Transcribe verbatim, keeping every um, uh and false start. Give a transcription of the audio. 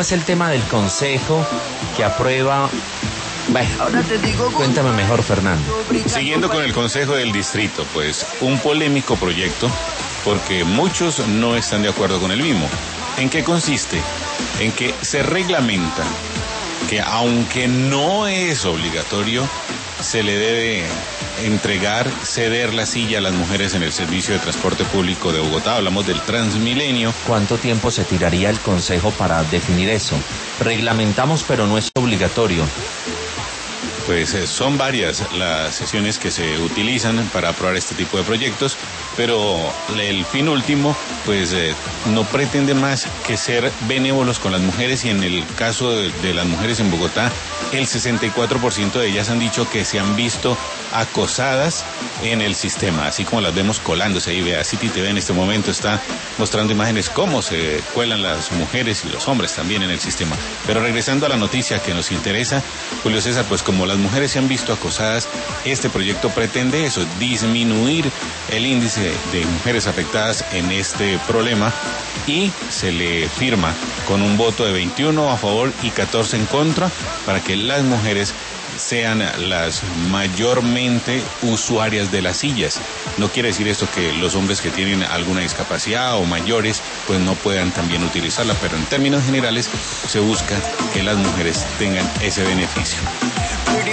es el tema del consejo que aprueba? Bueno, cuéntame mejor, Fernando. Siguiendo con el consejo del distrito, pues un polémico proyecto porque muchos no están de acuerdo con el mismo. ¿En qué consiste? En que se reglamenta que aunque no es obligatorio, se le debe entregar, ceder la silla a las mujeres en el servicio de transporte público de Bogotá. Hablamos del Transmilenio. ¿Cuánto tiempo se tiraría el consejo para definir eso? Reglamentamos, pero no es obligatorio. Pues eh, son varias las sesiones que se utilizan para aprobar este tipo de proyectos, pero el fin último pues eh, no pretende más que ser benévolos con las mujeres, y en el caso de, de las mujeres en Bogotá, el sesenta y cuatro por ciento de ellas han dicho que se han visto acosadas en el sistema, así como las vemos colándose ahí. Vea, City T V en este momento está mostrando imágenes cómo se cuelan las mujeres y los hombres también en el sistema. Pero regresando a la noticia que nos interesa, Julio César, pues como las mujeres se han visto acosadas, este proyecto pretende eso, disminuir el índice de mujeres afectadas en este problema, y se le firma con un voto de veintiuno a favor y catorce en contra para que las mujeres sean las mayormente usuarias de las sillas. No quiere decir esto que los hombres que tienen alguna discapacidad o mayores pues no puedan también utilizarla, pero en términos generales se busca que las mujeres tengan ese beneficio.